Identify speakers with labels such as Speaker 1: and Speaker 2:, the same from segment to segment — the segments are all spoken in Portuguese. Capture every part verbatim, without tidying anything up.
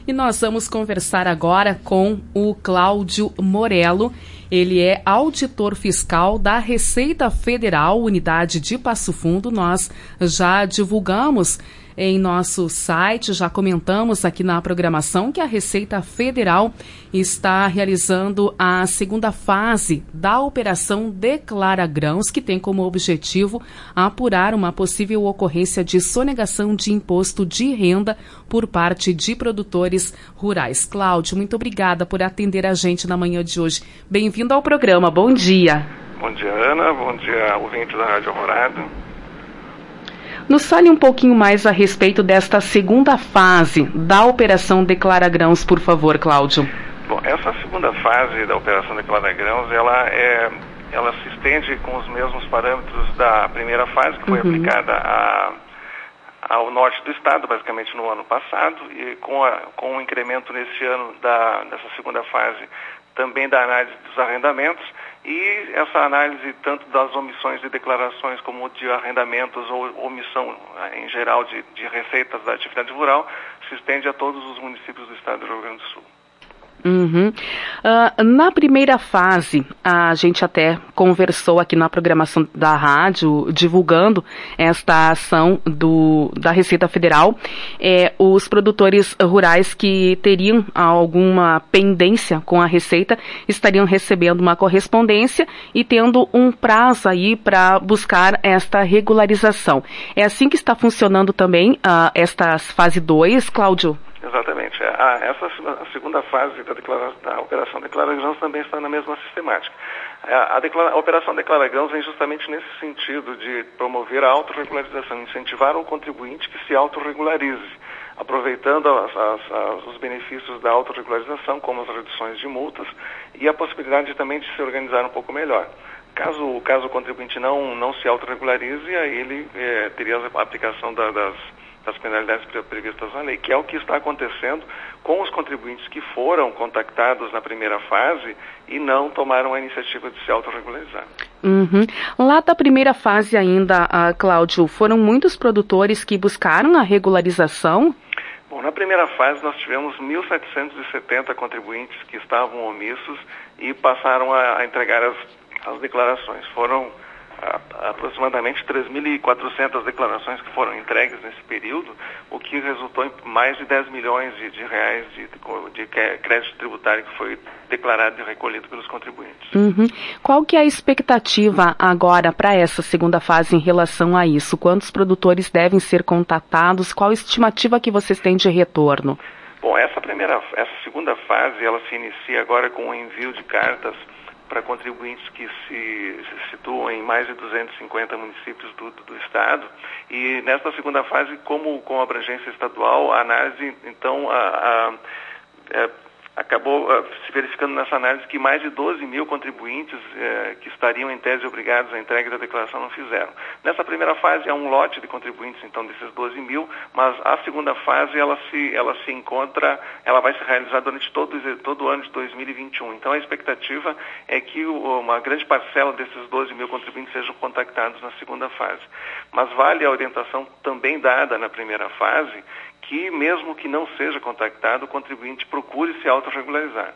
Speaker 1: E nós vamos conversar agora com o Cláudio Morello. Ele é auditor fiscal da Receita Federal, unidade de Passo Fundo. Nós já divulgamos em nosso site, já comentamos aqui na programação que a Receita Federal está realizando a segunda fase da Operação Declara Grãos, que tem como objetivo apurar uma possível ocorrência de sonegação de imposto de renda por parte de produtores rurais. Cláudio, muito obrigada por atender a gente na manhã de hoje. Bem-vindo ao programa. Bom dia.
Speaker 2: Bom dia, Ana. Bom dia, ouvinte da Rádio Alvorada.
Speaker 1: Nos fale um pouquinho mais a respeito desta segunda fase da Operação Declara Grãos, por favor, Cláudio.
Speaker 2: Bom, essa segunda fase da Operação Declara Grãos, ela, é, ela se estende com os mesmos parâmetros da primeira fase, que foi uhum. aplicada a, ao norte do estado, basicamente no ano passado, e com, a, com o incremento nesse ano da, dessa segunda fase também da análise dos arrendamentos, e essa análise tanto das omissões de declarações como de arrendamentos ou omissão em geral de, de receitas da atividade rural se estende a todos os municípios do estado do Rio Grande do Sul.
Speaker 1: Uhum. Uh, na primeira fase, a gente até conversou aqui na programação da rádio, divulgando esta ação do, da Receita Federal. É, os produtores rurais que teriam alguma pendência com a Receita estariam recebendo uma correspondência e tendo um prazo aí para buscar esta regularização. É assim que está funcionando também uh, esta fase dois, Cláudio?
Speaker 2: Exatamente. A, essa a segunda fase da, declara, da Operação Declara Grãos também está na mesma sistemática. A, a, declara, a Operação Declara Grãos vem justamente nesse sentido de promover a autorregularização, incentivar o contribuinte que se autorregularize, aproveitando as, as, as, os benefícios da autorregularização, como as reduções de multas e a possibilidade também de se organizar um pouco melhor. Caso, caso o contribuinte não, não se autorregularize, aí ele é, teria a aplicação da, das das penalidades previstas na lei, que é o que está acontecendo com os contribuintes que foram contactados na primeira fase e não tomaram a iniciativa de se autorregularizar.
Speaker 1: Uhum. Lá da primeira fase ainda, uh, Cláudio, foram muitos produtores que buscaram a regularização?
Speaker 2: Bom, na primeira fase nós tivemos mil setecentos e setenta contribuintes que estavam omissos e passaram a, a entregar as, as declarações. Foram aproximadamente três mil e quatrocentas declarações que foram entregues nesse período, o que resultou em mais de dez milhões de, de reais de, de, de crédito tributário que foi declarado e recolhido pelos contribuintes.
Speaker 1: Uhum. Qual que é a expectativa agora para essa segunda fase em relação a isso? Quantos produtores devem ser contatados? Qual a estimativa que vocês têm de retorno?
Speaker 2: Bom, essa primeira, essa segunda fase, ela se inicia agora com o envio de cartas para contribuintes que se, se situam em mais de duzentos e cinquenta municípios do, do, do estado. E nesta segunda fase, como com abrangência estadual, a análise, então, a, a, a, acabou a, se verificando nessa análise que mais de doze mil contribuintes eh, que estariam em tese obrigados à entrega da declaração não fizeram. Nessa primeira fase é um lote de contribuintes, então, desses doze mil, mas a segunda fase ela se, ela se encontra, ela vai se realizar durante todo, todo o ano de dois mil e vinte e um. Então a expectativa é que o, uma grande parcela desses doze mil contribuintes sejam contactados na segunda fase. Mas vale a orientação também dada na primeira fase, que mesmo que não seja contactado, o contribuinte procure se autorregularizar.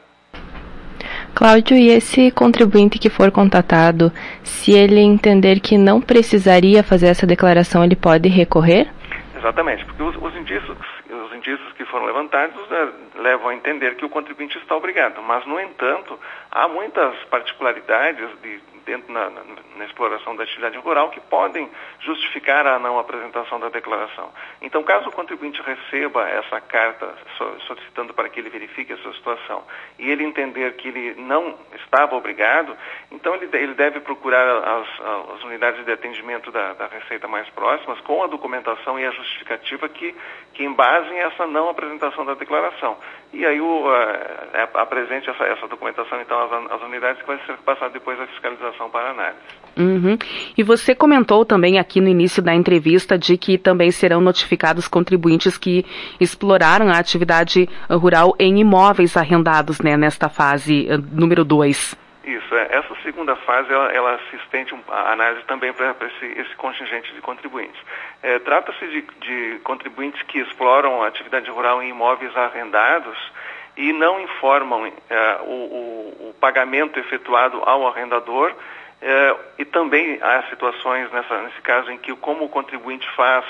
Speaker 3: Cláudio, e esse contribuinte que for contatado, se ele entender que não precisaria fazer essa declaração, ele pode recorrer?
Speaker 2: Exatamente, porque os, os indícios, os indícios que foram levantados né, levam a entender que o contribuinte está obrigado, mas, no entanto, há muitas particularidades de, dentro na, na, na exploração da atividade rural que podem justificar a não apresentação da declaração. Então, caso o contribuinte receba essa carta solicitando para que ele verifique a sua situação e ele entender que ele não estava obrigado, então ele, ele deve procurar as, as unidades de atendimento da, da Receita mais próximas com a documentação e a justificativa que, que embasem essa não apresentação da declaração. E aí o, uh, apresente essa, essa documentação, então, às, às unidades que vai ser passada depois a fiscalização para análise.
Speaker 1: Uhum. E você comentou também aqui no início da entrevista de que também serão notificados contribuintes que exploraram a atividade rural em imóveis arrendados, né, nesta fase uh, número dois.
Speaker 2: Isso, é, essa segunda fase ela, ela se estende um, a análise também para esse, esse contingente de contribuintes. É, trata-se de, de contribuintes que exploram a atividade rural em imóveis arrendados e não informam é, o, o, o pagamento efetuado ao arrendador, é, e também há situações nessa, nesse caso em que como o contribuinte faz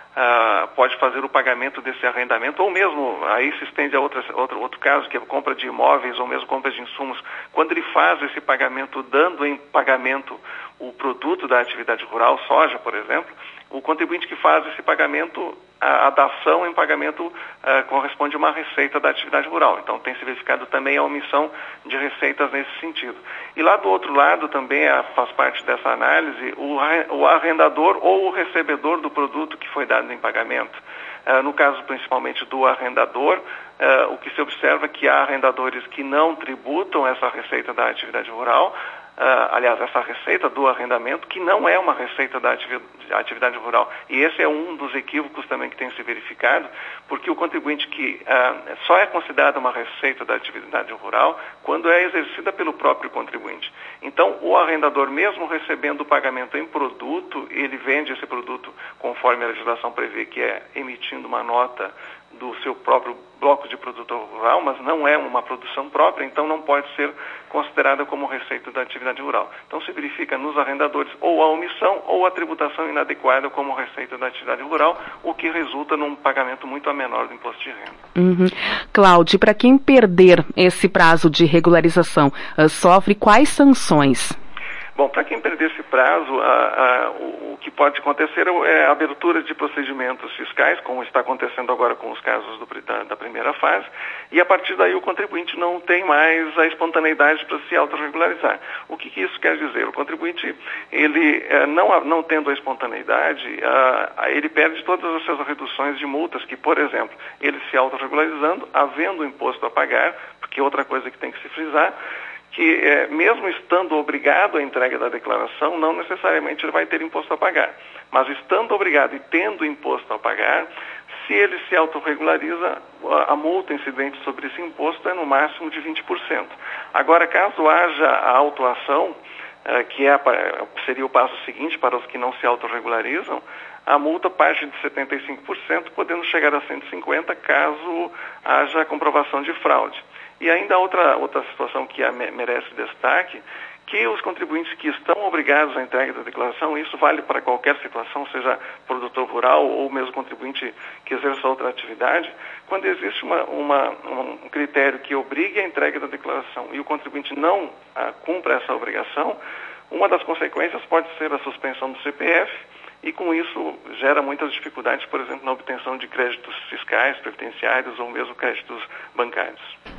Speaker 2: Uh, pode fazer o pagamento desse arrendamento, ou mesmo, aí se estende a outra, outro, outro caso, que é a compra de imóveis ou mesmo compra de insumos, quando ele faz esse pagamento, dando em pagamento o produto da atividade rural, soja, por exemplo, o contribuinte que faz esse pagamento, a, a dação em pagamento uh, corresponde a uma receita da atividade rural. Então tem se verificado também a omissão de receitas nesse sentido. E lá do outro lado também uh, faz parte dessa análise o, o arrendador ou o recebedor do produto que foi dado em pagamento. Uh, no caso principalmente do arrendador, uh, o que se observa é que há arrendadores que não tributam essa receita da atividade rural, Uh, aliás, essa receita do arrendamento, que não é uma receita da atividade rural. E esse é um dos equívocos também que tem se verificado, porque o contribuinte que uh, só é considerado uma receita da atividade rural quando é exercida pelo próprio contribuinte. Então, o arrendador, mesmo recebendo o pagamento em produto, ele vende esse produto conforme a legislação prevê, que é emitindo uma nota do seu próprio bloco de produto rural, mas não é uma produção própria, então não pode ser considerada como receita da atividade rural. Então se verifica nos arrendadores ou a omissão ou a tributação inadequada como receita da atividade rural, o que resulta num pagamento muito menor do imposto de renda.
Speaker 1: Uhum. Cláudio, para quem perder esse prazo de regularização, uh, sofre quais sanções?
Speaker 2: Bom, para quem perder esse prazo, a, a, o, o que pode acontecer é a abertura de procedimentos fiscais, como está acontecendo agora com os casos do, da, da primeira fase, e a partir daí o contribuinte não tem mais a espontaneidade para se autorregularizar. O que, que isso quer dizer? O contribuinte, ele não, não tendo a espontaneidade, a, ele perde todas essas reduções de multas que, por exemplo, ele se autorregularizando, havendo imposto a pagar, porque outra coisa que tem que se frisar, que é, mesmo estando obrigado à entrega da declaração, não necessariamente ele vai ter imposto a pagar. Mas estando obrigado e tendo imposto a pagar, se ele se autorregulariza, a, a multa incidente sobre esse imposto é no máximo de vinte por cento. Agora, caso haja a autuação, é, que é, seria o passo seguinte para os que não se autorregularizam, a multa parte de setenta e cinco por cento, podendo chegar a cento e cinquenta por cento caso haja comprovação de fraude. E ainda outra, outra situação que merece destaque, que os contribuintes que estão obrigados à entrega da declaração, isso vale para qualquer situação, seja produtor rural ou mesmo contribuinte que exerça outra atividade, quando existe uma, uma, um critério que obrigue a entrega da declaração e o contribuinte não ah, cumpra essa obrigação, uma das consequências pode ser a suspensão do C P F, e com isso gera muitas dificuldades, por exemplo, na obtenção de créditos fiscais, previdenciários ou mesmo créditos bancários.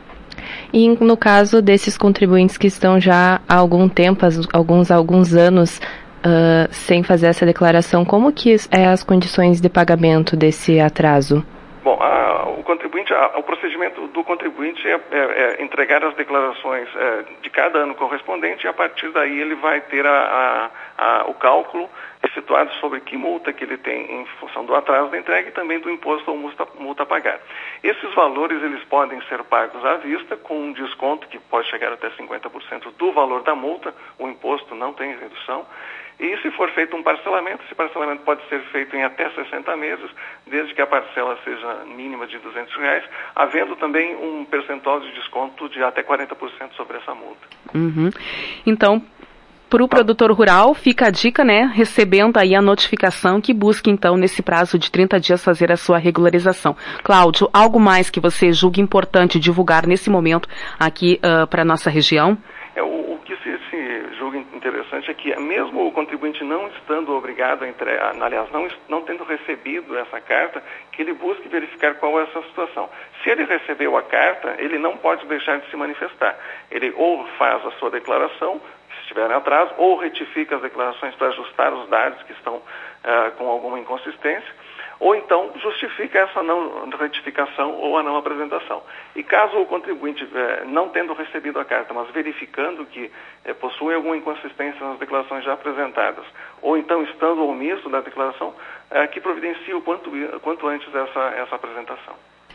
Speaker 3: E no caso desses contribuintes que estão já há algum tempo, alguns alguns anos, uh, sem fazer essa declaração, como que é as condições de pagamento desse atraso?
Speaker 2: Bom, a, o contribuinte, a, o procedimento do contribuinte é, é, é entregar as declarações é, de cada ano correspondente e a partir daí ele vai ter a, a, a, o cálculo efetuado sobre que multa que ele tem em função do atraso da entrega e também do imposto ou multa, multa a pagar. Esses valores eles podem ser pagos à vista com um desconto que pode chegar até cinquenta por cento do valor da multa, o imposto não tem redução. E se for feito um parcelamento, esse parcelamento pode ser feito em até sessenta meses, desde que a parcela seja mínima de duzentos reais, havendo também um percentual de desconto de até quarenta por cento sobre essa multa.
Speaker 1: Uhum. Então, para o produtor rural, fica a dica, né, recebendo aí a notificação que busque, então, nesse prazo de trinta dias, fazer a sua regularização. Cláudio, algo mais que você julgue importante divulgar nesse momento aqui uh, para a nossa região?
Speaker 2: É, o, o que se, se julga interessante é que mesmo o contribuinte não estando obrigado a entregar, aliás, não, não tendo recebido essa carta, que ele busque verificar qual é essa situação. Se ele recebeu a carta, ele não pode deixar de se manifestar. Ele ou faz a sua declaração, se estiver em atraso, ou retifica as declarações para ajustar os dados que estão uh, com alguma inconsistência, ou então justifica essa não retificação ou a não apresentação. E caso o contribuinte, eh, não tendo recebido a carta, mas verificando que eh, possui alguma inconsistência nas declarações já apresentadas, ou então estando omisso da declaração, eh, que providencie o quanto, quanto antes essa, essa apresentação.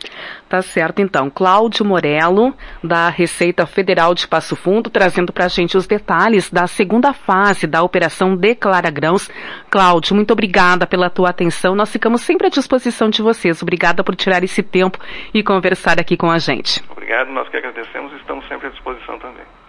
Speaker 1: Tá certo, então. Cláudio Morello, da Receita Federal de Passo Fundo, trazendo para a gente os detalhes da segunda fase da Operação Declara Grãos. Cláudio, muito obrigada pela tua atenção. Nós ficamos sempre à disposição de vocês. Obrigada por tirar esse tempo e conversar aqui com a gente.
Speaker 2: Obrigado, nós que agradecemos e estamos sempre à disposição também.